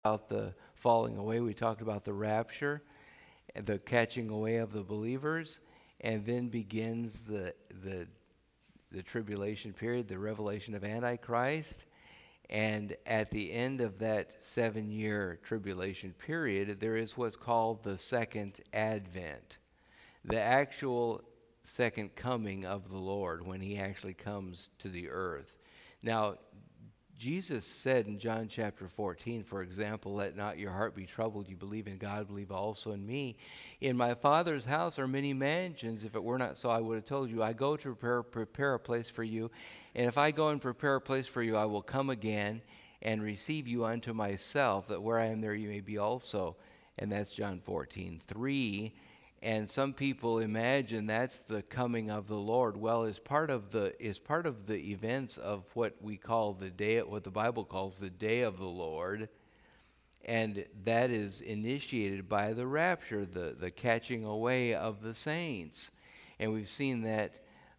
about the falling away. We talked about the rapture, the catching away of the believers, and then begins the tribulation period, the revelation of Antichrist. And at the end of that 7 year tribulation period, there is what's called the second advent, the actual second coming of the Lord when he actually comes to the earth. Now, Jesus said in John chapter 14, for example, let not your heart be troubled. You believe in God, believe also in me. In my Father's house are many mansions. If it were not so, I would have told you. I go to prepare a place for you. And if I go and prepare a place for you, I will come again and receive you unto myself, that where I am there you may be also. And that's John 14:3. And some people imagine that's the coming of the Lord. Well, as part of the events of what we call the day, what the Bible calls the day of the Lord, and that is initiated by the rapture, the catching away of the saints. And we've seen that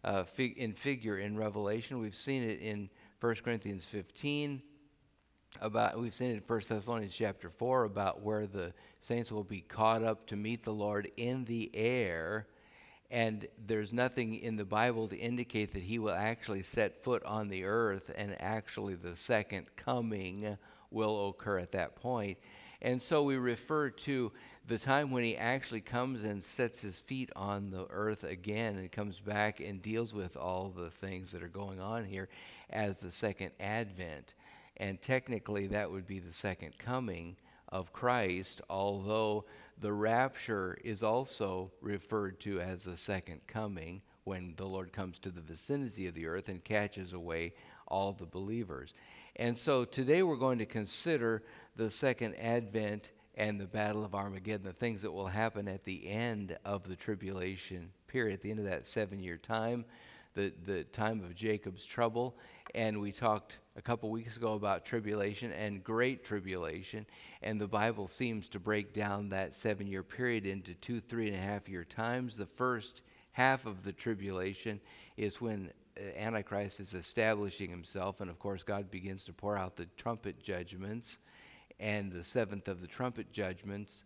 in Revelation. We've seen it in 1 Corinthians 15. We've seen it in 1 Thessalonians chapter 4 about where the saints will be caught up to meet the Lord in the air, and there's nothing in the Bible to indicate that he will actually set foot on the earth, and actually the second coming will occur at that point. And so we refer to the time when he actually comes and sets his feet on the earth again and comes back and deals with all the things that are going on here as the second advent. And technically, that would be the second coming of Christ, although the rapture is also referred to as the second coming when the Lord comes to the vicinity of the earth and catches away all the believers. And so today we're going to consider the second advent and the battle of Armageddon, the things that will happen at the end of the tribulation period, at the end of that 7 year time, the time of Jacob's trouble. And we talked a couple weeks ago about tribulation and great tribulation, and the Bible seems to break down that 7 year period into 3.5 year times. The first half of the tribulation is when Antichrist is establishing himself, and of course God begins to pour out the trumpet judgments, and the seventh of the trumpet judgments,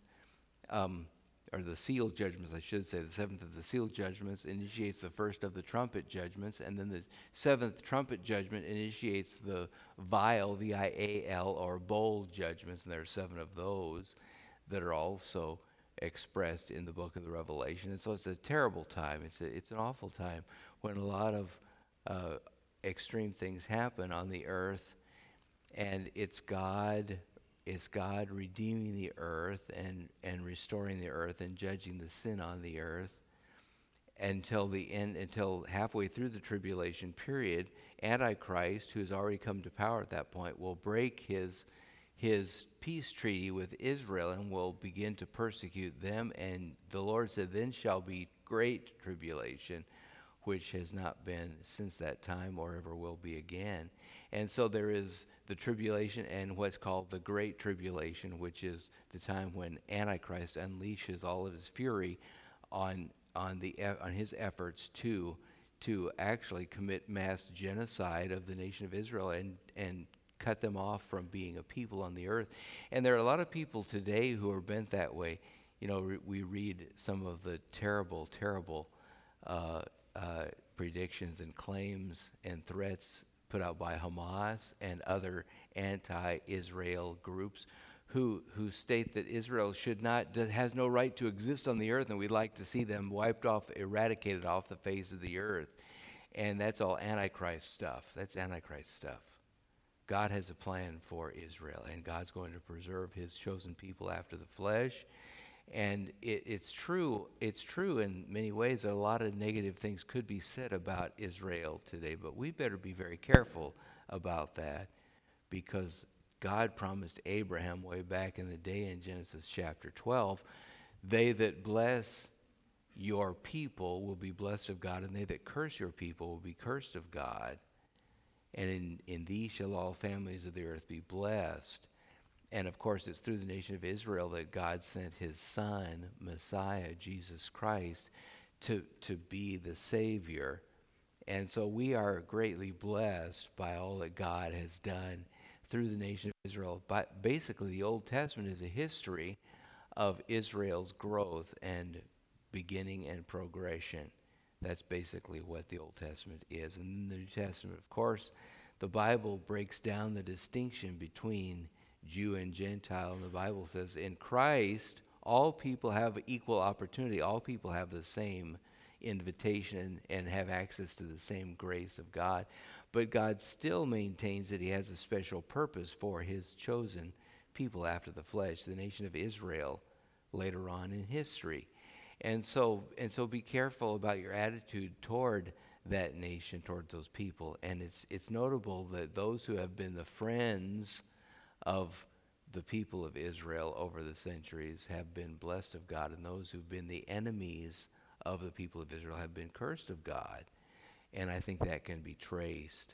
or the seal judgments, I should say, the seventh of the seal judgments initiates the first of the trumpet judgments, and then the seventh trumpet judgment initiates the vial, V-I-A-L, or bowl judgments, and there are 7 of those that are also expressed in the book of the Revelation. And so it's a terrible time. It's an awful time when a lot of extreme things happen on the earth, and it's God redeeming the earth and restoring the earth and judging the sin on the earth until the end, until halfway through the tribulation period. Antichrist, who's already come to power at that point, will break his peace treaty with Israel and will begin to persecute them. And the Lord said, then shall be great tribulation, which has not been since that time or ever will be again. And so there is the tribulation and what's called the Great Tribulation, which is the time when Antichrist unleashes all of his fury on his efforts to actually commit mass genocide of the nation of Israel and cut them off from being a people on the earth. And there are a lot of people today who are bent that way. You know, we read some of the terrible predictions and claims and threats put out by Hamas and other anti-Israel groups who state that Israel has no right to exist on the earth, and we'd like to see them wiped off, eradicated off the face of the earth. And that's all Antichrist stuff. That's Antichrist stuff. God has a plan for Israel, and God's going to preserve his chosen people after the flesh. And it's true in many ways that a lot of negative things could be said about Israel today, but we better be very careful about that, because God promised Abraham way back in the day in Genesis chapter 12, they that bless your people will be blessed of God, and they that curse your people will be cursed of God. And in thee shall all families of the earth be blessed. And of course, it's through the nation of Israel that God sent his son, Messiah, Jesus Christ, to be the Savior. And so we are greatly blessed by all that God has done through the nation of Israel. But basically, the Old Testament is a history of Israel's growth and beginning and progression. That's basically what the Old Testament is. And in the New Testament, of course, the Bible breaks down the distinction between Jew and Gentile. And the Bible says, in Christ, all people have equal opportunity. All people have the same invitation and have access to the same grace of God. But God still maintains that he has a special purpose for his chosen people after the flesh, the nation of Israel, later on in history. And so be careful about your attitude toward that nation, towards those people. And it's notable that those who have been the friends of the people of Israel over the centuries have been blessed of God, and those who've been the enemies of the people of Israel have been cursed of God. And I think that can be traced.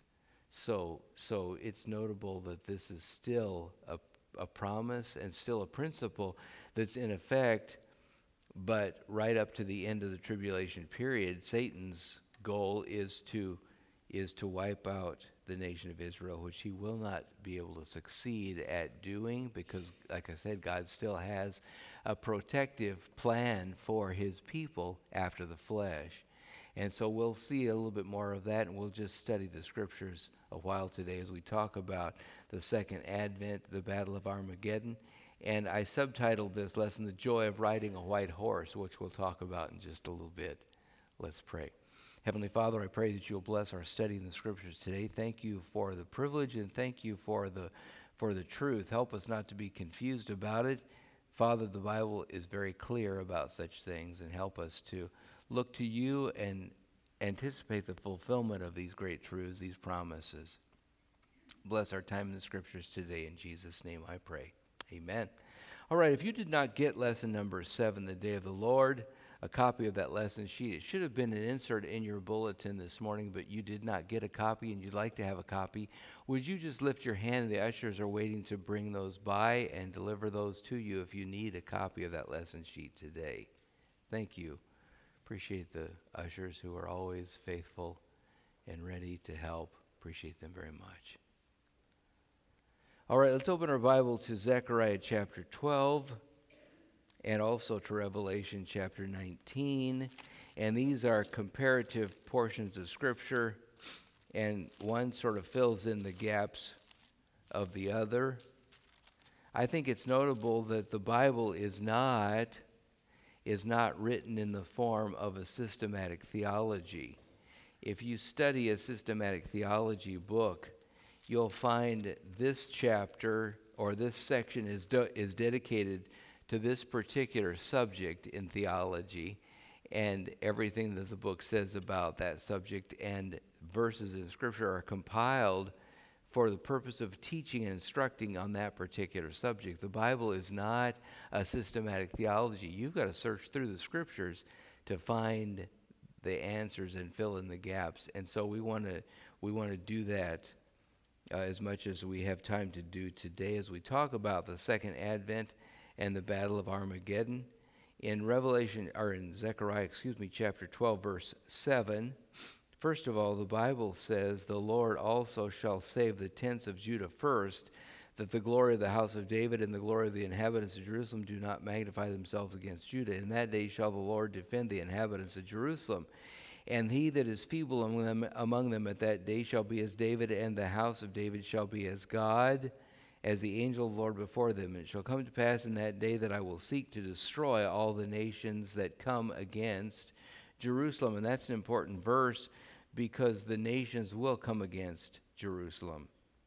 So it's notable that this is still a promise and still a principle that's in effect, but right up to the end of the tribulation period, Satan's goal is to wipe out the nation of Israel, which he will not be able to succeed at doing because, like I said, God still has a protective plan for his people after the flesh. And so we'll see a little bit more of that, and we'll just study the scriptures a while today as we talk about the second advent, the Battle of Armageddon. And I subtitled this lesson, The Joy of Riding a White Horse, which we'll talk about in just a little bit. Let's pray. Heavenly Father, I pray that you'll bless our study in the scriptures today. Thank you for the privilege, and thank you for the truth. Help us not to be confused about it. Father, the Bible is very clear about such things, and help us to look to you and anticipate the fulfillment of these great truths, these promises. Bless our time in the scriptures today. In Jesus' name I pray. Amen. All right, if you did not get lesson number 7, the Day of the Lord, a copy of that lesson sheet, it should have been an insert in your bulletin this morning, but you did not get a copy and you'd like to have a copy, would you just lift your hand? The ushers are waiting to bring those by and deliver those to you if you need a copy of that lesson sheet today. Thank you. Appreciate the ushers who are always faithful and ready to help. Appreciate them very much. All right, let's open our Bible to Zechariah chapter 12 and also to Revelation chapter 19. And these are comparative portions of Scripture, and one sort of fills in the gaps of the other. I think it's notable that the Bible is not written in the form of a systematic theology. If you study a systematic theology book, you'll find this chapter or this section is dedicated to this particular subject in theology, and everything that the book says about that subject and verses in Scripture are compiled for the purpose of teaching and instructing on that particular subject. The Bible is not a systematic theology. You've got to search through the Scriptures to find the answers and fill in the gaps. And so we want to do that as much as we have time to do today as we talk about the second advent and the Battle of Armageddon. In Zechariah, chapter 12, verse 7, first of all, the Bible says, "The Lord also shall save the tents of Judah first, that the glory of the house of David and the glory of the inhabitants of Jerusalem do not magnify themselves against Judah. In that day shall the Lord defend the inhabitants of Jerusalem. And he that is feeble among them at that day shall be as David, and the house of David shall be as God, as the angel of the Lord before them. And it shall come to pass in that day that I will seek to destroy all the nations that come against Jerusalem." And that's an important verse because the nations will come against Jerusalem.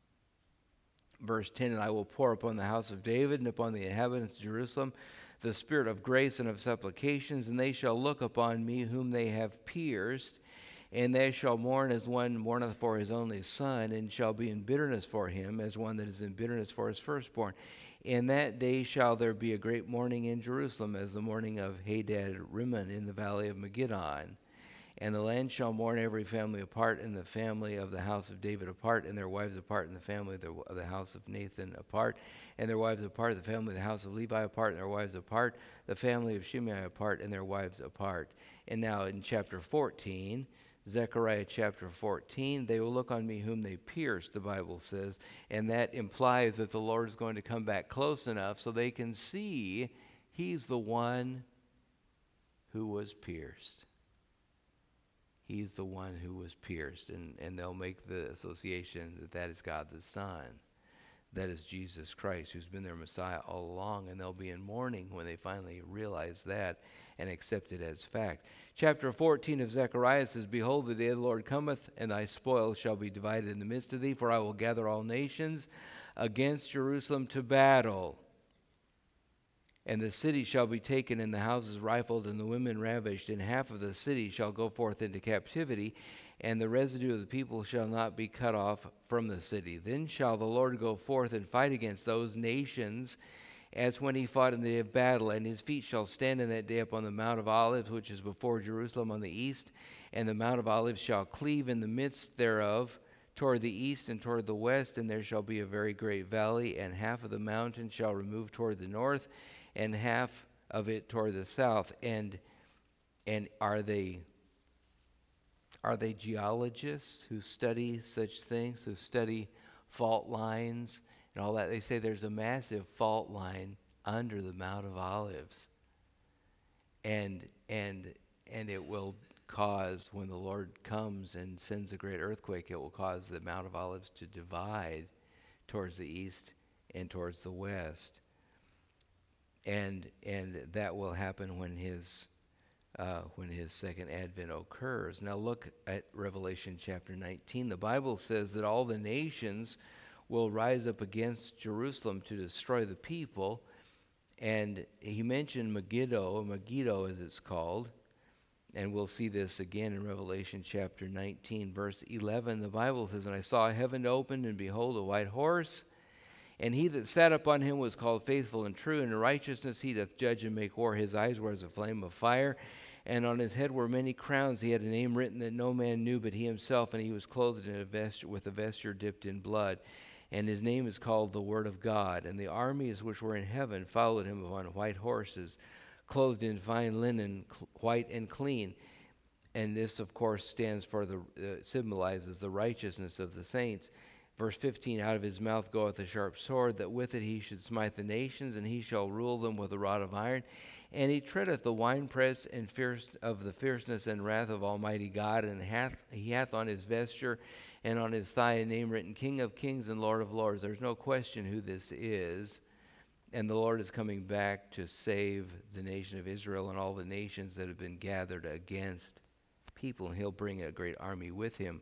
Verse 10, "And I will pour upon the house of David and upon the inhabitants of Jerusalem the spirit of grace and of supplications, and they shall look upon me whom they have pierced, and they shall mourn as one mourneth for his only son, and shall be in bitterness for him, as one that is in bitterness for his firstborn. In that day shall there be a great mourning in Jerusalem, as the mourning of Hadad Rimmon in the valley of Megiddon. And the land shall mourn every family apart, and the family of the house of David apart, and their wives apart, and the family of the house of Nathan apart, and their wives apart, the family of the house of Levi apart, and their wives apart, the family of Shimei apart, and their wives apart." And now in chapter 14, Zechariah chapter 14, they will look on me whom they pierced, the Bible says. And that implies that the Lord is going to come back close enough so they can see he's the one who was pierced. He's the one who was pierced. And they'll make the association that that is God the Son. That is Jesus Christ, who's been their Messiah all along. And they'll be in mourning when they finally realize that and accept it as fact. Chapter 14 of Zechariah says, Behold, the day of the Lord cometh, and thy spoil shall be divided in the midst of thee, for I will gather all nations against Jerusalem to battle. And the city shall be taken, and the houses rifled, and the women ravished, and half of the city shall go forth into captivity, and the residue of the people shall not be cut off from the city. Then shall the Lord go forth and fight against those nations, as when he fought in the day of battle, and his feet shall stand in that day upon the Mount of Olives, which is before Jerusalem on the east, and the Mount of Olives shall cleave in the midst thereof toward the east and toward the west, and there shall be a very great valley, and half of the mountain shall remove toward the north, and half of it toward the south. And are they geologists who study such things, who study fault lines and all that? They say there's a massive fault line under the Mount of Olives. And it will cause, when the Lord comes and sends a great earthquake, it will cause the Mount of Olives to divide towards the east and towards the west. And that will happen when his second advent occurs. Now look at Revelation chapter 19. The Bible says that all the nations will rise up against Jerusalem to destroy the people. And he mentioned Megiddo as it's called. And we'll see this again in Revelation chapter 19, verse 11. The Bible says, And I saw heaven opened, and behold, a white horse. And he that sat upon him was called Faithful and True, and in righteousness he doth judge and make war. His eyes were as a flame of fire, and on his head were many crowns. He had a name written that no man knew but he himself, and he was clothed in with a vesture dipped in blood. And his name is called the Word of God. And the armies which were in heaven followed him upon white horses, clothed in fine linen, white and clean. And this, of course, stands for symbolizes the righteousness of the saints. Verse 15, Out of his mouth goeth a sharp sword, that with it he should smite the nations, and he shall rule them with a rod of iron. And he treadeth the winepress and of the fierceness and wrath of Almighty God, and he hath on his vesture and on his thigh a name written, King of Kings and Lord of Lords. There's no question who this is. And the Lord is coming back to save the nation of Israel and all the nations that have been gathered against people, and he'll bring a great army with him.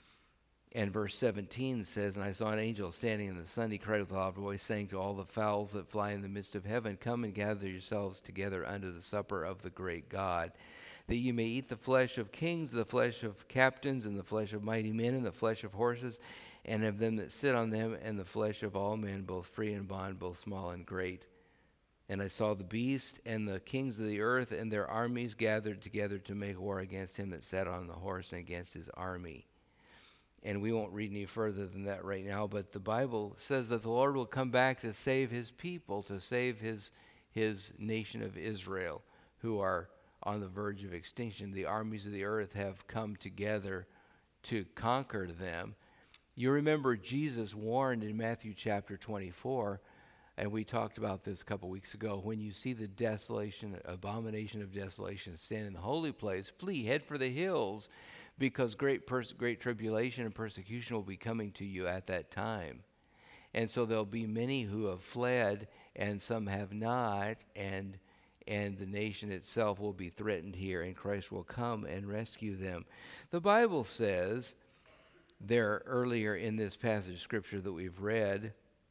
And verse 17 says, And I saw an angel standing in the sun. He cried with a loud voice, saying to all the fowls that fly in the midst of heaven, Come and gather yourselves together unto the supper of the great God, that ye may eat the flesh of kings, the flesh of captains, and the flesh of mighty men, and the flesh of horses, and of them that sit on them, and the flesh of all men, both free and bond, both small and great. And I saw the beast and the kings of the earth and their armies gathered together to make war against him that sat on the horse and against his army. And we won't read any further than that right now, but the Bible says that the Lord will come back to save his people, to save his nation of Israel, who are on the verge of extinction. The armies of the earth have come together to conquer them. You remember Jesus warned in Matthew chapter 24, and we talked about this a couple weeks ago, when you see the abomination of desolation stand in the holy place, flee, head for the hills, because great tribulation and persecution will be coming to you at that time. And so there'll be many who have fled, and some have not, and the nation itself will be threatened here, and Christ will come and rescue them. The Bible says there earlier in this passage of Scripture that we've read,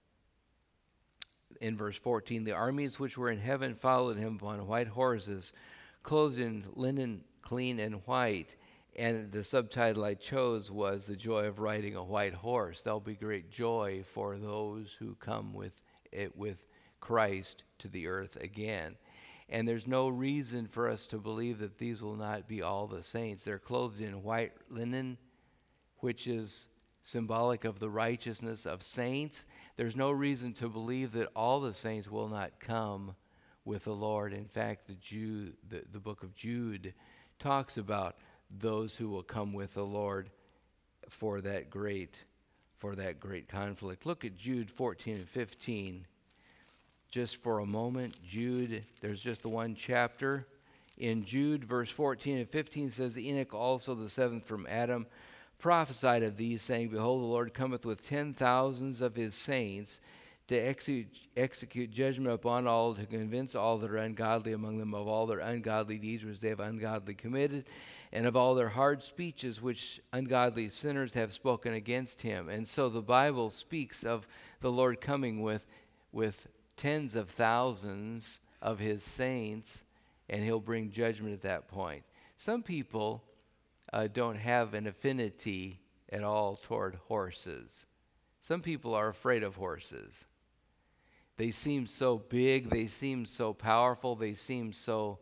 in verse 14, the armies which were in heaven followed him upon white horses, clothed in linen clean and white. And the subtitle I chose was The Joy of Riding a White Horse. There'll be great joy for those who come with Christ to the earth again. And there's no reason for us to believe that these will not be all the saints. They're clothed in white linen, which is symbolic of the righteousness of saints. There's no reason to believe that all the saints will not come with the Lord. In fact, the book of Jude talks about those who will come with the Lord for that great conflict. Look at Jude 14 and 15. Just for a moment, Jude, there's just the one chapter. In Jude, verse 14 and 15 says, Enoch also, the seventh from Adam, prophesied of these, saying, Behold, the Lord cometh with 10,000s of his saints to execute judgment upon all, to convince all that are ungodly among them of all their ungodly deeds which they have ungodly committed, and of all their hard speeches which ungodly sinners have spoken against him. And so the Bible speaks of the Lord coming with tens of thousands of his saints, and he'll bring judgment at that point. Some people don't have an affinity at all toward horses. Some people are afraid of horses. They seem so big, they seem so powerful, they seem so,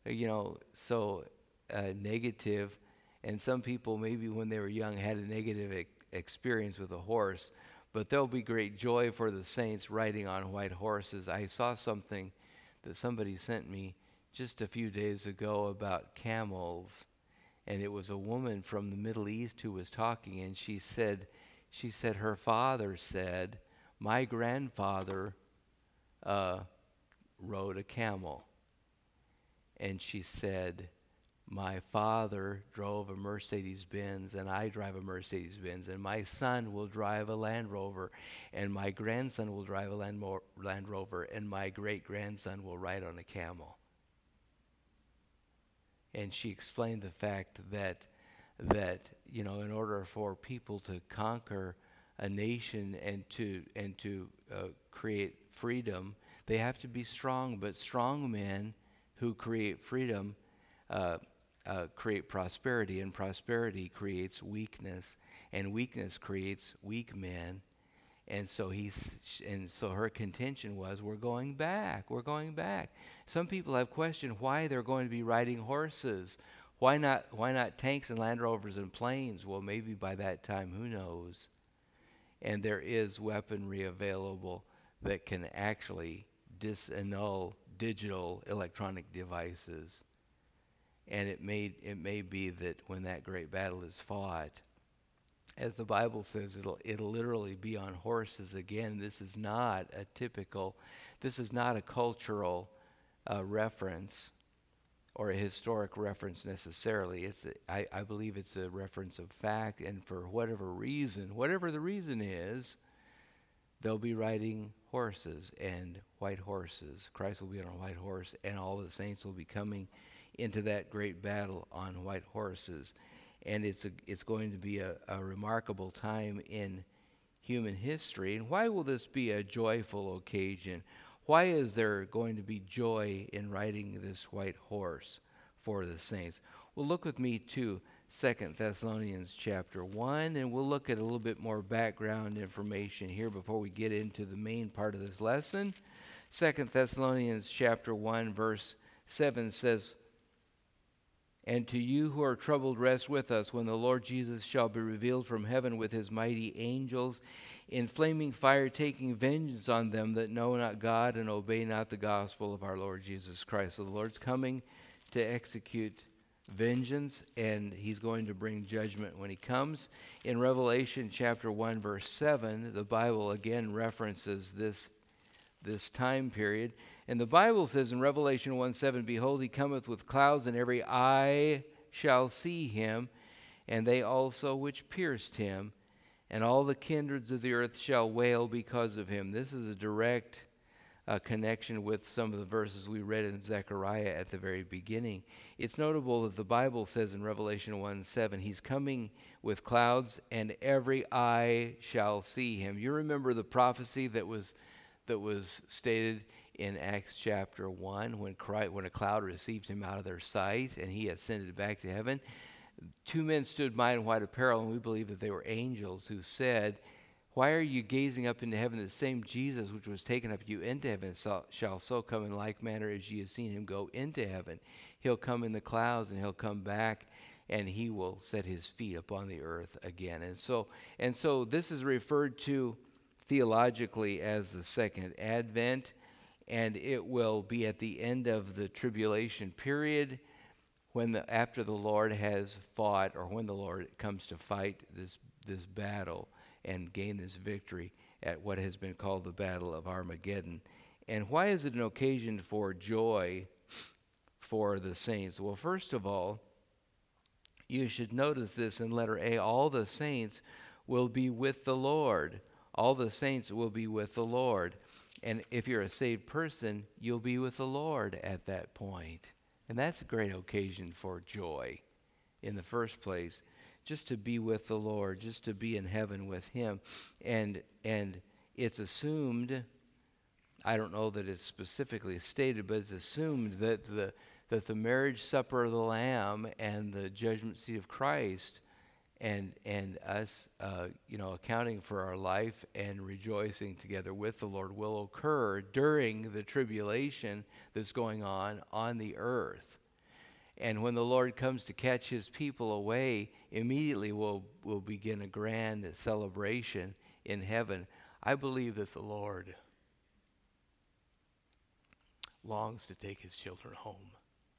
negative. And some people, maybe when they were young, had a negative experience with a horse. But there'll be great joy for the saints riding on white horses. I saw something that somebody sent me just a few days ago about camels. And it was a woman from the Middle East who was talking, and she said her father said, my grandfather rode a camel. And she said, my father drove a Mercedes-Benz, and I drive a Mercedes-Benz, and my son will drive a Land Rover, and my grandson will drive a Land Rover, and my great-grandson will ride on a camel. And she explained the fact that in order for people to conquer a nation and to create freedom, they have to be strong. But strong men who create freedom create prosperity, and prosperity creates weakness, and weakness creates weak men. And so her contention was, we're going back. Some people have questioned why they're going to be riding horses. Why not tanks and Land Rovers and planes? Well, maybe by that time, who knows? And there is weaponry available that can actually disannul digital electronic devices. And it may be that when that great battle is fought, as the Bible says, it'll literally be on horses again. This is not a cultural reference or a historic reference necessarily. I believe it's a reference of fact, and for whatever the reason is, they'll be riding horses and white horses. Christ will be on a white horse, and all the saints will be coming into that great battle on white horses. And it's going to be a remarkable time in human history. And why will this be a joyful occasion? Why is there going to be joy in riding this white horse for the saints? Well, look with me to 2 Thessalonians chapter 1, and we'll look at a little bit more background information here before we get into the main part of this lesson. 2 Thessalonians chapter 1, verse 7 says, And to you who are troubled, rest with us when the Lord Jesus shall be revealed from heaven with his mighty angels in flaming fire, taking vengeance on them that know not God and obey not the gospel of our Lord Jesus Christ. So the Lord's coming to execute vengeance, and he's going to bring judgment when he comes. In Revelation chapter 1, verse 7, the Bible again references this time period. And the Bible says in Revelation 1:7, Behold, he cometh with clouds, and every eye shall see him, and they also which pierced him, and all the kindreds of the earth shall wail because of him. This is a direct connection with some of the verses we read in Zechariah at the very beginning. It's notable that the Bible says in Revelation 1:7, he's coming with clouds, and every eye shall see him. You remember the prophecy that was stated in Acts chapter 1 when a cloud received him out of their sight and he ascended back to heaven. Two men stood by in white apparel, and we believe that they were angels who said, Why are you gazing up into heaven? The same Jesus which was taken up you into heaven shall so come in like manner as ye have seen him go into heaven. He'll come in the clouds, and he'll come back, and he will set his feet upon the earth again. And so this is referred to theologically as the second advent, and it will be at the end of the tribulation period after the Lord has fought, or when the Lord comes to fight this battle and gain this victory at what has been called the Battle of Armageddon. And why is it an occasion for joy for the saints? Well, first of all, you should notice this in letter A. All the saints will be with the Lord. All the saints will be with the Lord. And if you're a saved person, you'll be with the Lord at that point. And that's a great occasion for joy in the first place, just to be with the Lord, just to be in heaven with him. And it's assumed, I don't know that it's specifically stated, but it's assumed that the marriage supper of the Lamb and the judgment seat of Christ and us, accounting for our life and rejoicing together with the Lord will occur during the tribulation that's going on the earth. And when the Lord comes to catch his people away, immediately we'll begin a grand celebration in heaven. I believe that the Lord longs to take his children home.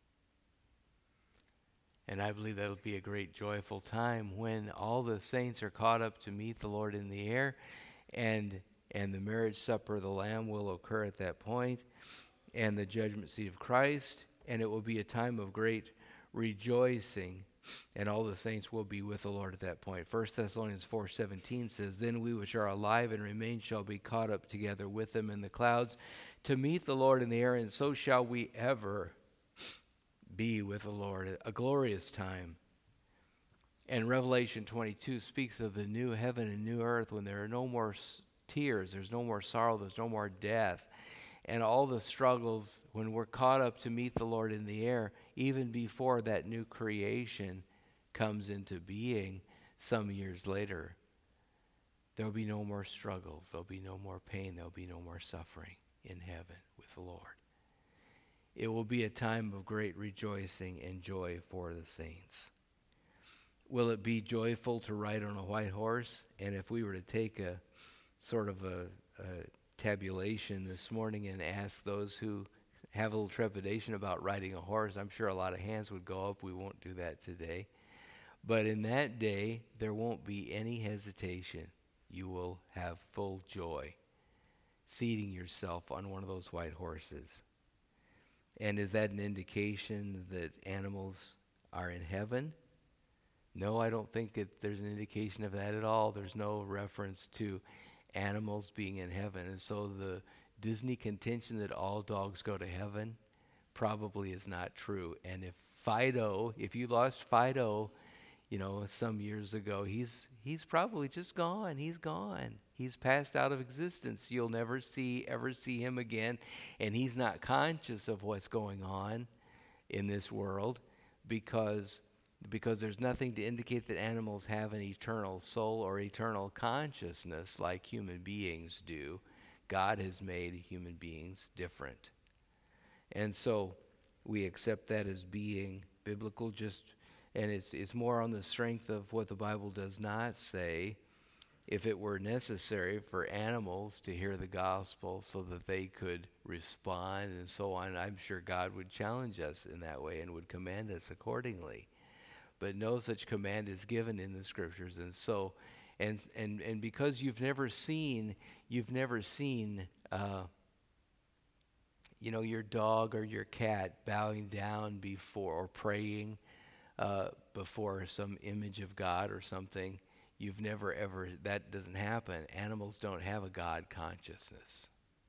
And I believe that'll be a great joyful time when all the saints are caught up to meet the Lord in the air, and the marriage supper of the Lamb will occur at that point, and the judgment seat of Christ, and it will be a time of great rejoicing, and all the saints will be with the Lord at that point. 1 Thessalonians 4:17 says, "Then we which are alive and remain shall be caught up together with them in the clouds to meet the Lord in the air, and so shall we ever be with the Lord." A glorious time. And Revelation 22 speaks of the new heaven and new earth when there are no more tears, there's no more sorrow, there's no more death. And all the struggles, when we're caught up to meet the Lord in the air, even before that new creation comes into being some years later, there'll be no more struggles, there'll be no more pain, there'll be no more suffering in heaven with the Lord. It will be a time of great rejoicing and joy for the saints. Will it be joyful to ride on a white horse? And if we were to take a sort of a tabulation this morning and ask those who have a little trepidation about riding a horse, I'm sure a lot of hands would go up. We won't do that today. But in that day, there won't be any hesitation. You will have full joy seating yourself on one of those white horses. And is that an indication that animals are in heaven? No, I don't think that there's an indication of that at all. There's no reference to animals being in heaven. And so the Disney contention that all dogs go to heaven probably is not true. And if you lost Fido, some years ago, he's probably just gone. He's gone. He's passed out of existence. You'll never ever see him again. And he's not conscious of what's going on in this world because there's nothing to indicate that animals have an eternal soul or eternal consciousness like human beings do. God has made human beings different. And so we accept that as being biblical, and it's more on the strength of what the Bible does not say. If it were necessary for animals to hear the gospel so that they could respond and so on, I'm sure God would challenge us in that way and would command us accordingly. But no such command is given in the scriptures. And so, and because you've never seen your dog or your cat bowing down before or praying before some image of God or something, you've never ever, that doesn't happen. Animals don't have a God consciousness.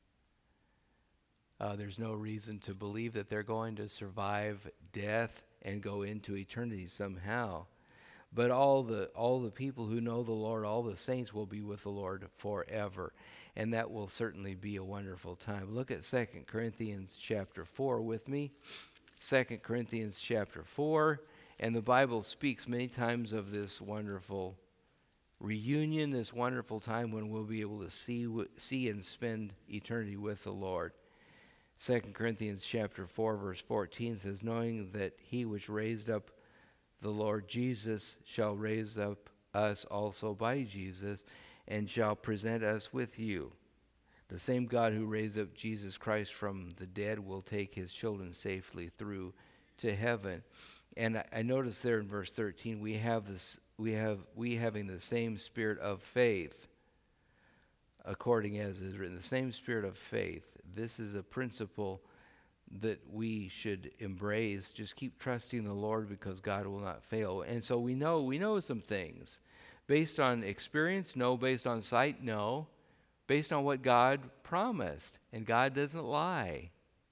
There's no reason to believe that they're going to survive death and go into eternity somehow. But all the people who know the Lord, all the saints will be with the Lord forever. And that will certainly be a wonderful time. Look at 2 Corinthians chapter 4 with me. 2 Corinthians chapter 4. And the Bible speaks many times of this wonderful reunion, this wonderful time when we'll be able to see and spend eternity with the Lord. 2 Corinthians chapter 4, verse 14 says, "Knowing that he which raised up the Lord Jesus shall raise up us also by Jesus, and shall present us with you. The same God who raised up Jesus Christ from the dead will take his children safely through to heaven." And I notice there in verse 13, we having the same spirit of faith, according as is written, the same spirit of faith. This is a principle that we should embrace. Just keep trusting the Lord because God will not fail. And so we know some things. Based on experience? No. Based on sight? No. Based on what God promised. And God doesn't lie.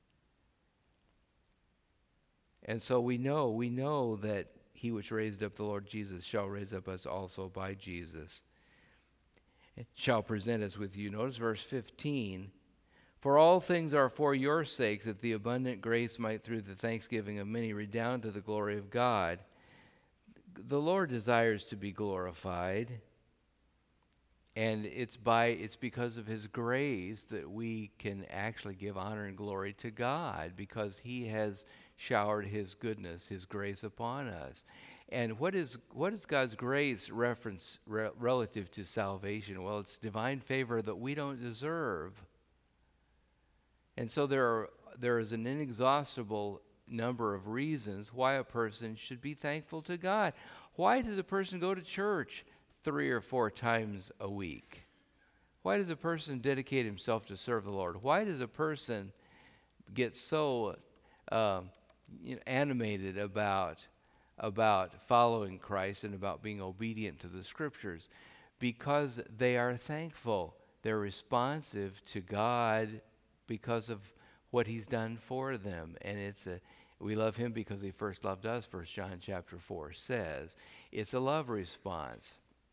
And so we know that he which raised up the Lord Jesus shall raise up us also by Jesus. It shall present us with you. Notice verse 15. For all things are for your sakes, that the abundant grace might through the thanksgiving of many redound to the glory of God. The Lord desires to be glorified, and it's because of his grace that we can actually give honor and glory to God, because he has showered his goodness, his grace upon us. And what is God's grace relative to salvation? Well, it's divine favor that we don't deserve. And so there is an inexhaustible number of reasons why a person should be thankful to God. Why does a person go to church 3 or 4 times a week? Why does a person dedicate himself to serve the Lord? Why does a person get so animated about following Christ and about being obedient to the Scriptures? Because they are thankful. They're responsive to God because of what he's done for them. And we love him because he first loved us, 1 John chapter 4 says. It's a love response.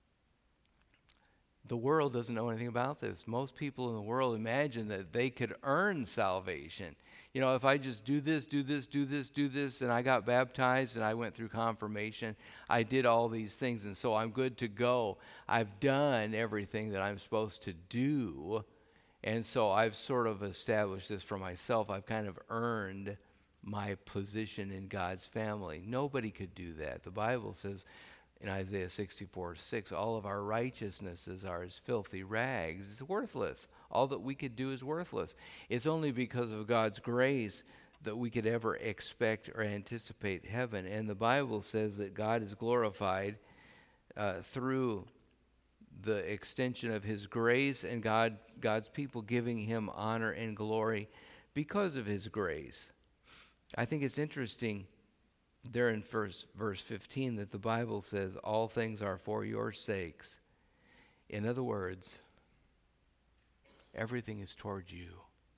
The world doesn't know anything about this. Most people in the world imagine that they could earn salvation. You know, if I just do this, and I got baptized and I went through confirmation, I did all these things, and so I'm good to go. I've done everything that I'm supposed to do. And so I've sort of established this for myself. I've kind of earned my position in God's family. Nobody could do that. The Bible says in Isaiah 64:6, all of our righteousnesses are as filthy rags. It's worthless. All that we could do is worthless. It's only because of God's grace that we could ever expect or anticipate heaven. And the Bible says that God is glorified through the extension of his grace and God's people giving him honor and glory because of his grace. I think it's interesting there in verse 15 that the Bible says all things are for your sakes. In other words, everything is toward you.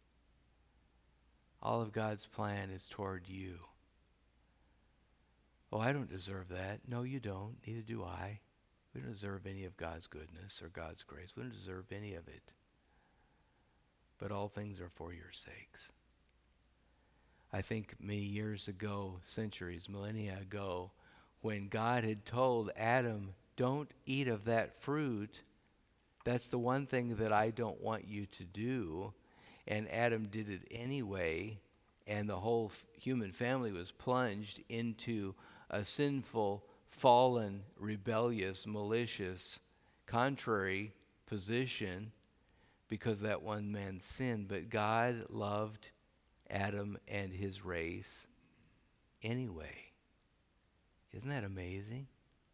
All of God's plan is toward you. Oh, I don't deserve that. No, you don't. Neither do I. We don't deserve any of God's goodness or God's grace. We don't deserve any of it. But all things are for your sakes. I think many years ago, centuries, millennia ago, when God had told Adam, don't eat of that fruit, that's the one thing that I don't want you to do. And Adam did it anyway, and the whole human family was plunged into a sinful, fallen, rebellious, malicious, contrary position because that one man sinned. But God loved Adam and his race anyway. Isn't that amazing?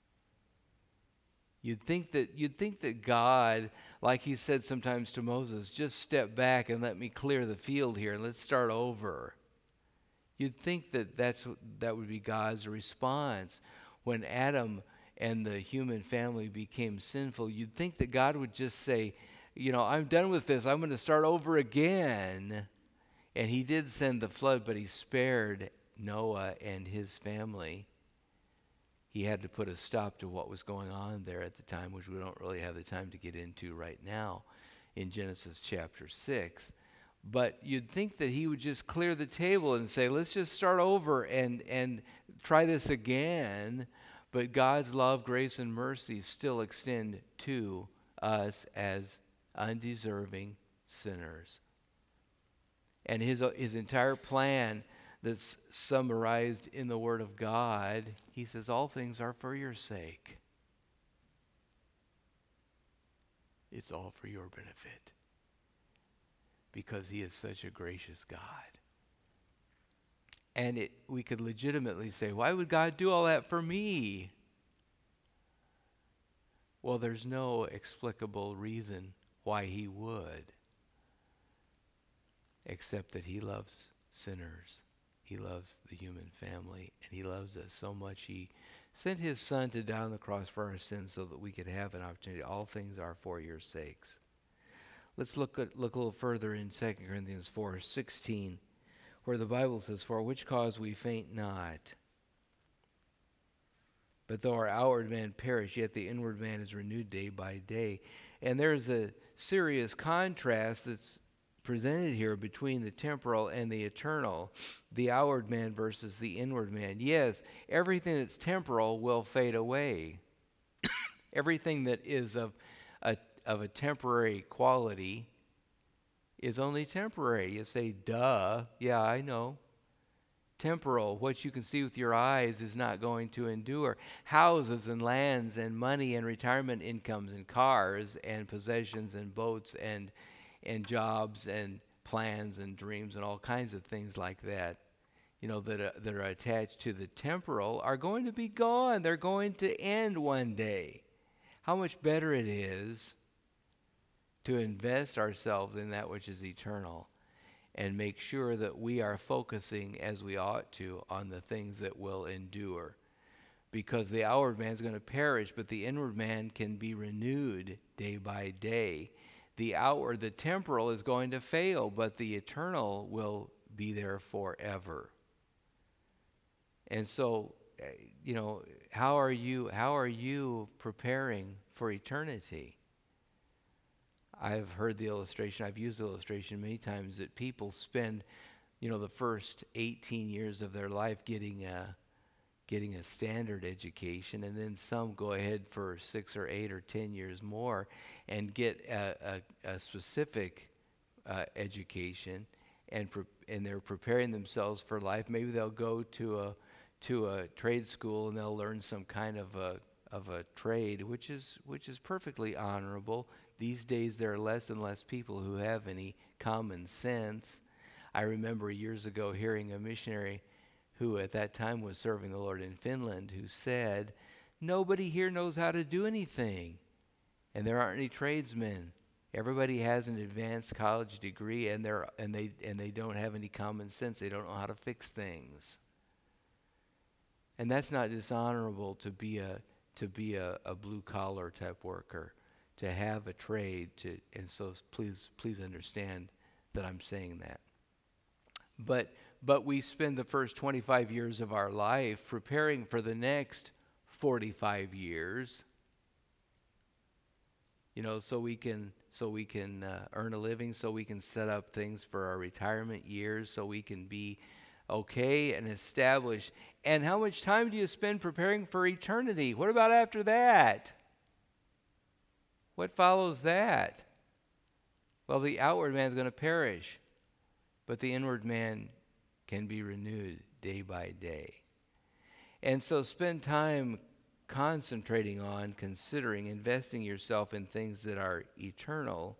You'd think that God, like he said sometimes to Moses, just step back and let me clear the field here and let's start over. You'd think that would be God's response. When Adam and the human family became sinful, you'd think that God would just say, I'm done with this. I'm going to start over again. And he did send the flood, but he spared Noah and his family. He had to put a stop to what was going on there at the time, which we don't really have the time to get into right now in Genesis chapter 6. But you'd think that he would just clear the table and say, let's just start over and try this again. But God's love, grace, and mercy still extend to us as undeserving sinners. And his entire plan that's summarized in the Word of God, he says, all things are for your sake. It's all for your benefit. Because he is such a gracious God. And we could legitimately say, why would God do all that for me? Well, there's no explicable reason why he would, except that he loves sinners. He loves the human family, and he loves us so much he sent his son to die on the cross for our sins so that we could have an opportunity. All things are for your sakes. Let's look a little further in 2 Corinthians 4:16, where the Bible says, "For which cause we faint not. But though our outward man perish, yet the inward man is renewed day by day." And there's a serious contrast that's presented here between the temporal and the eternal, the outward man versus the inward man. Yes, everything that's temporal will fade away. Everything that is of a temporary quality is only temporary. You say, duh. Yeah, I know. Temporal, what you can see with your eyes is not going to endure. Houses and lands and money and retirement incomes and cars and possessions and boats and jobs and plans and dreams and all kinds of things like that, that are attached to the temporal are going to be gone. They're going to end one day. How much better it is to invest ourselves in that which is eternal and make sure that we are focusing as we ought to on the things that will endure. Because the outward man is going to perish, but the inward man can be renewed day by day. The temporal is going to fail, but the eternal will be there forever. And so, how are you preparing for eternity? I've heard the illustration, I've used the illustration many times, that people spend, the first 18 years of their life getting a standard education, and then some go ahead for 6 or 8 or 10 years more and get a specific education, and they're preparing themselves for life. Maybe they'll go to a trade school and they'll learn some kind of a trade, which is perfectly honorable. These days there are less and less people who have any common sense. I remember years ago hearing a missionary who at that time was serving the Lord in Finland, who said, "Nobody here knows how to do anything, and there aren't any tradesmen. Everybody has an advanced college degree, and they don't have any common sense. They don't know how to fix things." And that's not dishonorable to be a blue collar type worker, to have a trade. And so please understand that I'm saying that. But we spend the first 25 years of our life preparing for the next 45 years, so we can earn a living, so we can set up things for our retirement years, so we can be okay and established. And how much time do you spend preparing for eternity? What about after that? What follows that? Well, the outward man is going to perish, but the inward man can be renewed day by day. And so spend time concentrating on, considering, investing yourself in things that are eternal.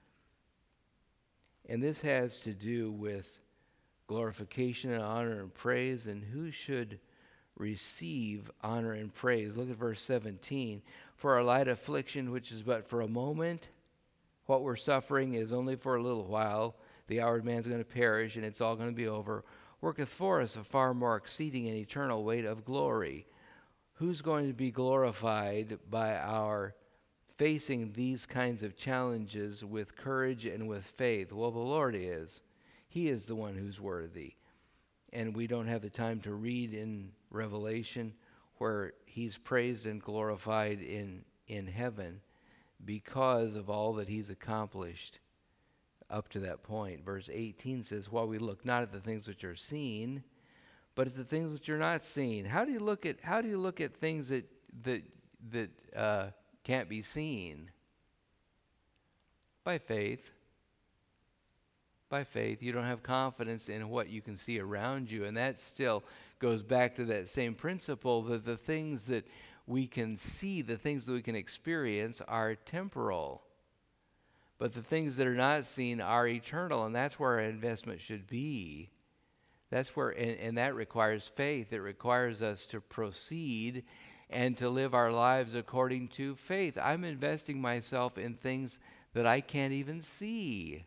And this has to do with glorification and honor and praise, and who should receive honor and praise. Look at verse 17. "For our light affliction, which is but for a moment," what we're suffering is only for a little while. The outward man's going to perish, and it's all going to be over. "Worketh for us a far more exceeding and eternal weight of glory." Who's going to be glorified by our facing these kinds of challenges with courage and with faith? Well, the Lord is. He is the one who's worthy. And we don't have the time to read in Revelation where he's praised and glorified in heaven because of all that he's accomplished up to that point. Verse 18 says, "While we look not at the things which are seen, but at the things which are not seen." How do you look at things that can't be seen? By faith. By faith. You don't have confidence in what you can see around you, and that still goes back to that same principle that the things that we can see, the things that we can experience, are temporal. But the things that are not seen are eternal, and that's where our investment should be. That's where, and that requires faith. It requires us to proceed and to live our lives according to faith. I'm investing myself in things that I can't even see.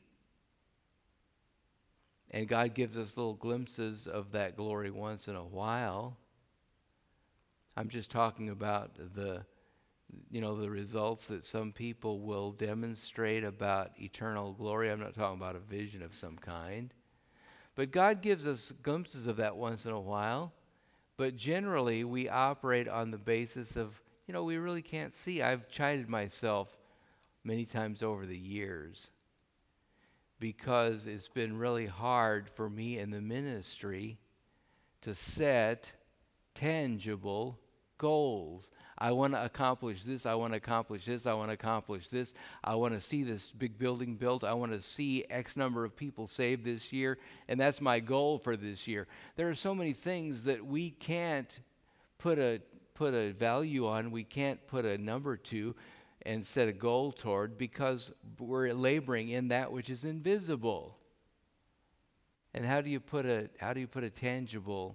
And God gives us little glimpses of that glory once in a while. I'm just talking about the results that some people will demonstrate about eternal glory. I'm not talking about a vision of some kind. But God gives us glimpses of that once in a while. But generally, we operate on the basis of, we really can't see. I've chided myself many times over the years because it's been really hard for me in the ministry to set tangible goals. I want to accomplish this, I want to accomplish this, I want to accomplish this. I want to see this big building built. I want to see X number of people saved this year, and that's my goal for this year. There are so many things that we can't put a value on, we can't put a number to and set a goal toward because we're laboring in that which is invisible. And how do you put a tangible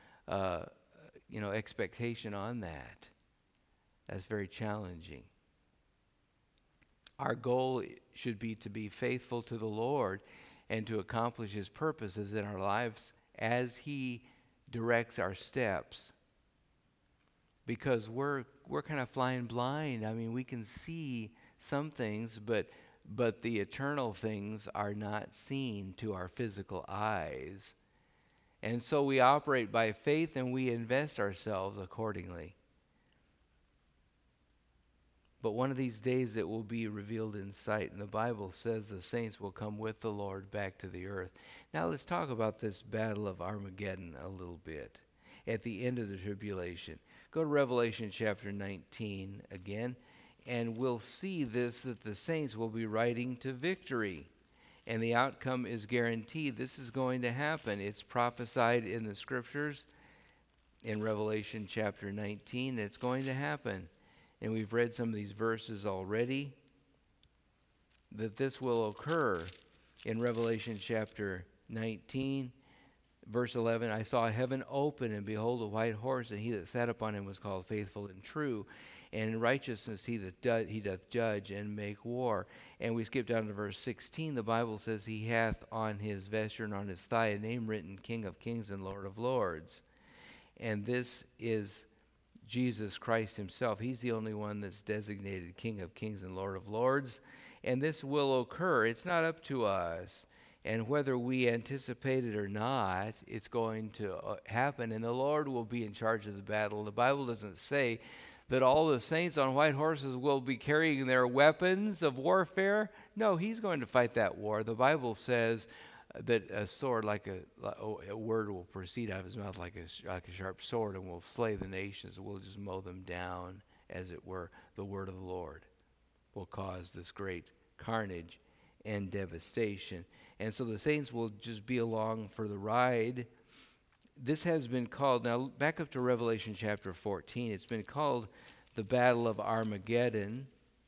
expectation on that? That's very challenging. Our goal should be to be faithful to the Lord and to accomplish His purposes in our lives as He directs our steps. Because we're kind of flying blind. I mean, we can see some things, but the eternal things are not seen to our physical eyes. And so we operate by faith and we invest ourselves accordingly. But one of these days it will be revealed in sight. And the Bible says the saints will come with the Lord back to the earth. Now let's talk about this battle of Armageddon a little bit. At the end of the tribulation. Go to Revelation chapter 19 again. And we'll see this, that the saints will be riding to victory. And the outcome is guaranteed. This is going to happen. It's prophesied in the scriptures in Revelation chapter 19. It's going to happen. And we've read some of these verses already, that this will occur in Revelation chapter 19, verse 11. I saw heaven open, and behold, a white horse, and he that sat upon him was called Faithful and True. And in righteousness he doth judge and make war. And we skip down to verse 16. The Bible says he hath on his vesture and on his thigh a name written, King of Kings and Lord of Lords. And this is Jesus Christ himself. He's the only one that's designated King of Kings and Lord of Lords. And this will occur. It's not up to us. And whether we anticipate it or not, it's going to happen. And the Lord will be in charge of the battle. The Bible doesn't say that all the saints on white horses will be carrying their weapons of warfare. No, He's going to fight that war. The Bible says that a sword, like a word will proceed out of His mouth like a sharp sword, and will slay the nations. We'll just mow them down, as it were. The word of the Lord will cause this great carnage and devastation. And so the saints will just be along for the ride. This has been called, now back up to Revelation chapter 14, it's been called the Battle of Armageddon.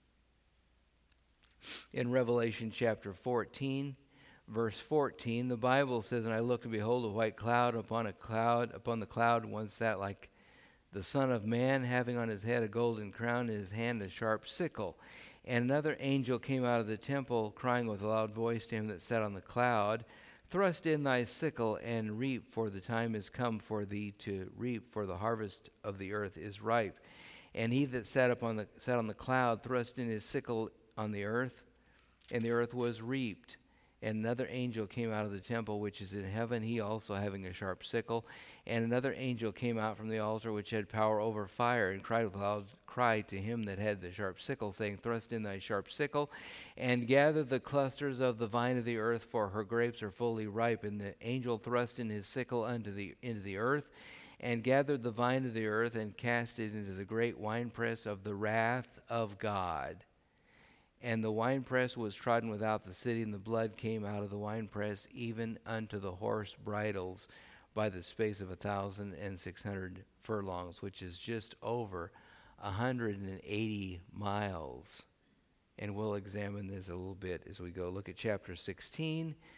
In Revelation chapter 14, verse 14, the Bible says, And I looked, and behold, a white cloud. Upon the cloud one sat like the Son of Man, having on his head a golden crown, in his hand a sharp sickle. And another angel came out of the temple, crying with a loud voice to him that sat on the cloud, Thrust in thy sickle and reap, for the time is come for thee to reap, for the harvest of the earth is ripe. And he that sat on the cloud thrust in his sickle on the earth, and the earth was reaped. And another angel came out of the temple which is in heaven, he also having a sharp sickle. And another angel came out from the altar which had power over fire, and cried with a loud cry to him that had the sharp sickle, saying, Thrust in thy sharp sickle, and gather the clusters of the vine of the earth, for her grapes are fully ripe. And the angel thrust in his sickle into the earth, and gathered the vine of the earth, and cast it into the great winepress of the wrath of God. And the winepress was trodden without the city, and the blood came out of the winepress, even unto the horse bridles, by the space of 1,600 furlongs, which is just over 180 miles. And we'll examine this a little bit as we go. Look at chapter 16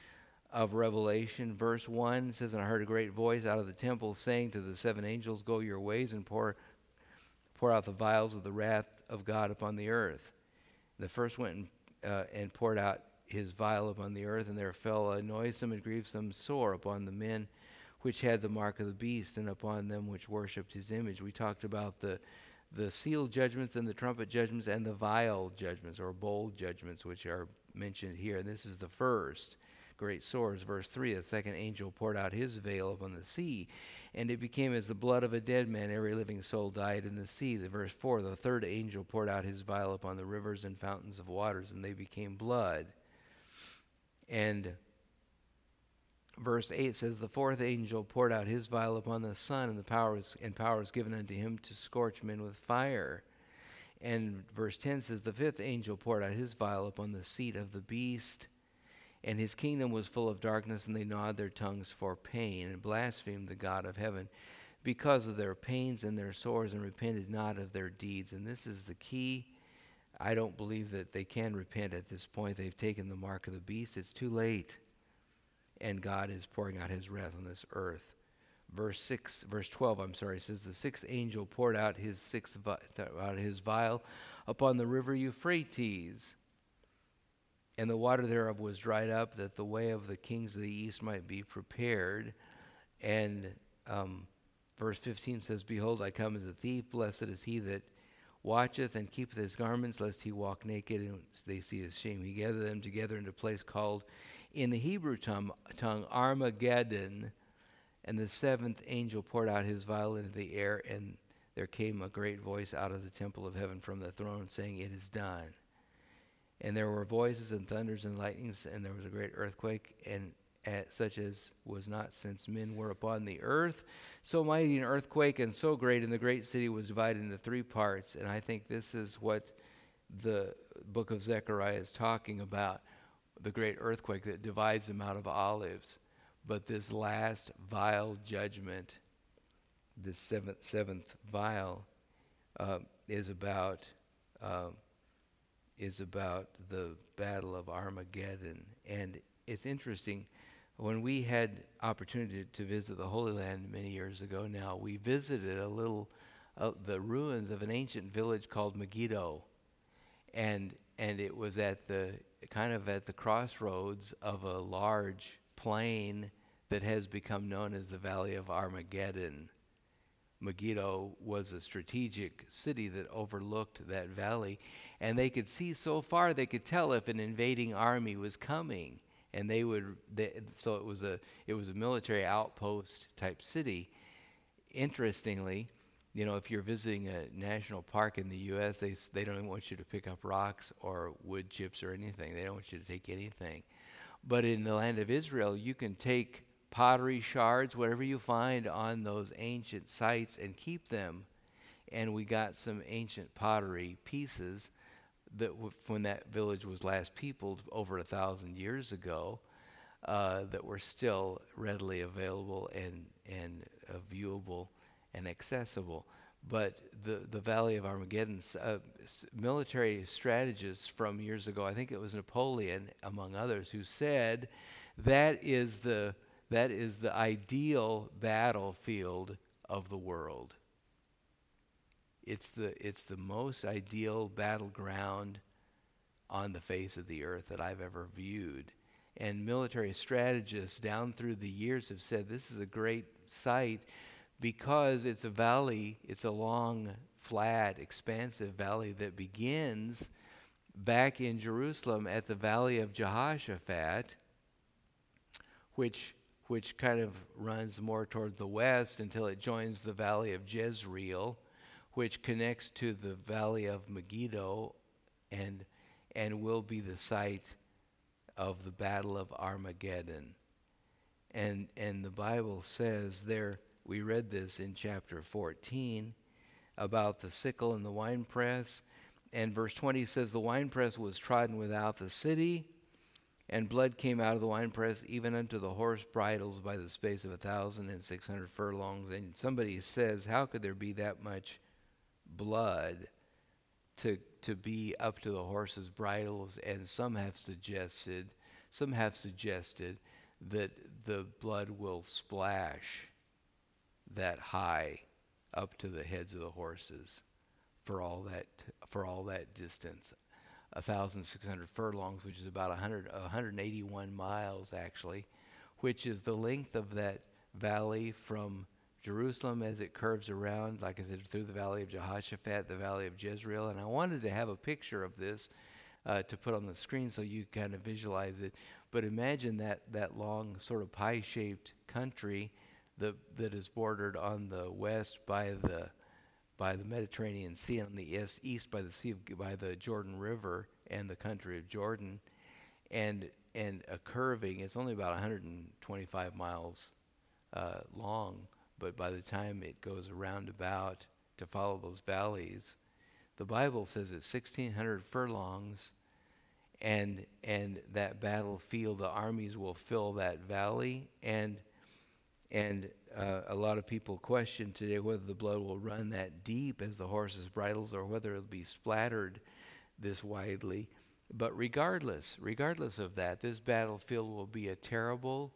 of Revelation. Verse 1 says, "And I heard a great voice out of the temple saying to the seven angels, Go your ways and pour out the vials of the wrath of God upon the earth. The first went and poured out his vial upon the earth, and there fell a noisome and grievous sore upon the men which had the mark of the beast, and upon them which worshipped his image." We talked about the seal judgments and the trumpet judgments and the vial judgments, or bowl judgments, which are mentioned here. And this is the first great sores. Verse 3, "The second angel poured out his veil upon the sea, and it became as the blood of a dead man. Every living soul died in the sea." The verse 4, "The third angel poured out his vial upon the rivers and fountains of waters, and they became blood." And verse 8 says, "The fourth angel poured out his vial upon the sun, and the power was given unto him to scorch men with fire." And verse 10 says, "The fifth angel poured out his vial upon the seat of the beast, and his kingdom was full of darkness, and they gnawed their tongues for pain, and blasphemed the God of heaven because of their pains and their sores, and repented not of their deeds." And this is the key. I don't believe that they can repent at this point. They've taken the mark of the beast. It's too late. And God is pouring out his wrath on this earth. Verse 12 says, "The sixth angel poured out his vial upon the river Euphrates, and the water thereof was dried up, that the way of the kings of the east might be prepared." And verse 15 says, "Behold, I come as a thief. Blessed is he that watcheth and keepeth his garments, lest he walk naked and they see his shame. He gathered them together into a place called in the Hebrew tongue Armageddon. And the seventh angel poured out his vial into the air, and there came a great voice out of the temple of heaven from the throne, saying, It is done. And there were voices and thunders and lightnings, and there was a great earthquake, and such as was not since men were upon the earth. So mighty an earthquake and so great, and the great city was divided into three parts." And I think this is what the book of Zechariah is talking about, the great earthquake that divides the Mount of Olives. But this last vial judgment, this seventh vial, is about the Battle of Armageddon. And it's interesting, when we had opportunity to visit the Holy Land many years ago now, we visited the ruins of an ancient village called Megiddo. And it was at the crossroads of a large plain that has become known as the Valley of Armageddon. Megiddo was a strategic city that overlooked that valley, and they could see so far they could tell if an invading army was coming, and so it was a military outpost type city. Interestingly, if you're visiting a national park in the U.S., they don't even want you to pick up rocks or wood chips or anything. They don't want you to take anything. But in the land of Israel, you can take pottery shards, whatever you find on those ancient sites, and keep them. And we got some ancient pottery pieces that when that village was last peopled over 1,000 years ago, that were still readily available and viewable and accessible. But the Valley of Armageddon, military strategists from years ago, I think it was Napoleon among others, who said that is the ideal battlefield of the world. It's the most ideal battleground on the face of the earth that I've ever viewed. And military strategists down through the years have said this is a great site because it's a valley, it's a long, flat, expansive valley that begins back in Jerusalem at the Valley of Jehoshaphat, which kind of runs more toward the west until it joins the Valley of Jezreel, which connects to the Valley of Megiddo and will be the site of the Battle of Armageddon. And the Bible says there, we read this in chapter 14 about the sickle and the winepress. And verse 20 says, "The winepress was trodden without the city, and blood came out of the winepress, even unto the horse bridles by the space of 1,600 furlongs." And somebody says, how could there be that much blood to be up to the horses' bridles? And some have suggested that the blood will splash that high up to the heads of the horses for all that distance. 1,600 furlongs, which is about 181 miles actually, which is the length of that valley from Jerusalem as it curves around, like I said, through the valley of Jehoshaphat, the valley of Jezreel. And I wanted to have a picture of this to put on the screen so you kind of visualize it. But imagine that long sort of pie-shaped country that is bordered on the west by the Mediterranean Sea, and on the east by the Jordan River and the country of Jordan, and a curving. It's only about 125 miles long, but by the time it goes around about to follow those valleys, the Bible says it's 1,600 furlongs, and that battlefield, the armies will fill that valley, and a lot of people question today whether the blood will run that deep as the horses' bridles, or whether it'll be splattered this widely. But regardless of that, this battlefield will be a terrible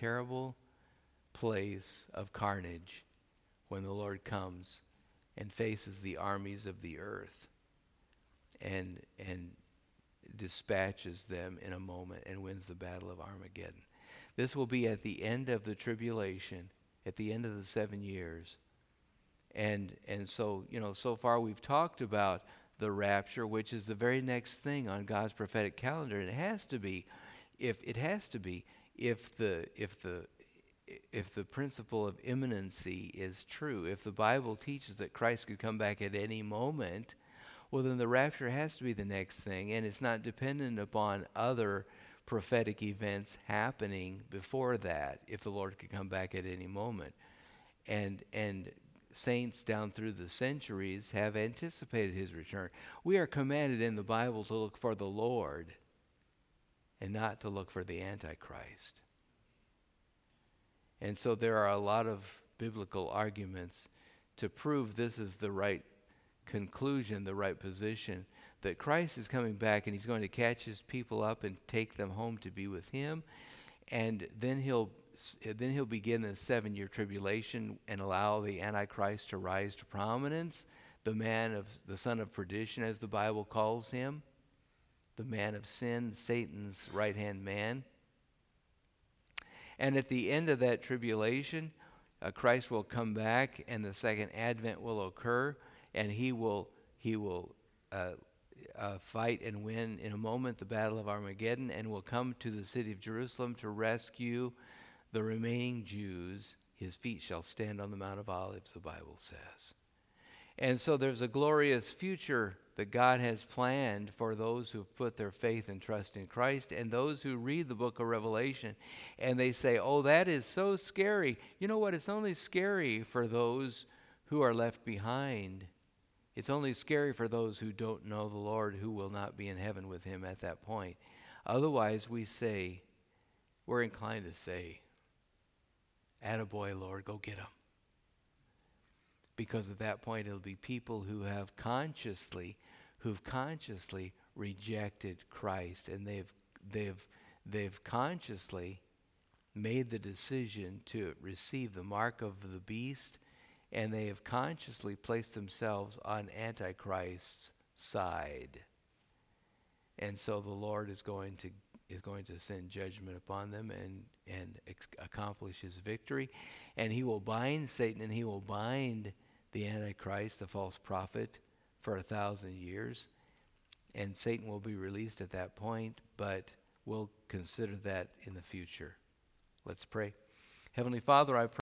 place of carnage when the Lord comes and faces the armies of the earth and dispatches them in a moment and wins the battle of Armageddon. This will be at the end of the tribulation, at the end of the 7 years. And so, so far we've talked about the rapture, which is the very next thing on God's prophetic calendar. And it has to be, if the principle of imminency is true, if the Bible teaches that Christ could come back at any moment, well, then the rapture has to be the next thing, and it's not dependent upon other prophetic events happening before that, if the Lord could come back at any moment. And saints down through the centuries have anticipated his return. We are commanded in the Bible to look for the Lord and not to look for the Antichrist. And so there are a lot of biblical arguments to prove this is the right conclusion, the right position, that Christ is coming back and he's going to catch his people up and take them home to be with him. And then he'll begin a 7-year tribulation and allow the Antichrist to rise to prominence, the son of perdition, as the Bible calls him, the man of sin, Satan's right-hand man. And at the end of that tribulation, Christ will come back and the second advent will occur, and he will fight and win in a moment the battle of Armageddon, and will come to the city of Jerusalem to rescue the remaining Jews. His feet shall stand on the Mount of Olives, the Bible says. And so there's a glorious future that God has planned for those who put their faith and trust in Christ, and those who read the book of Revelation and they say, oh, that is so scary. You know what? It's only scary for those who are left behind. It's only scary for those who don't know the Lord, who will not be in heaven with him at that point. Otherwise, we're inclined to say, attaboy, Lord, go get him. Because at that point, it'll be people who've consciously rejected Christ, and they've consciously made the decision to receive the mark of the beast, and they have consciously placed themselves on Antichrist's side. And so the Lord is going to send judgment upon them and accomplish his victory. And he will bind Satan, and he will bind the Antichrist, the false prophet, for 1,000 years. And Satan will be released at that point, but we'll consider that in the future. Let's pray. Heavenly Father, I pray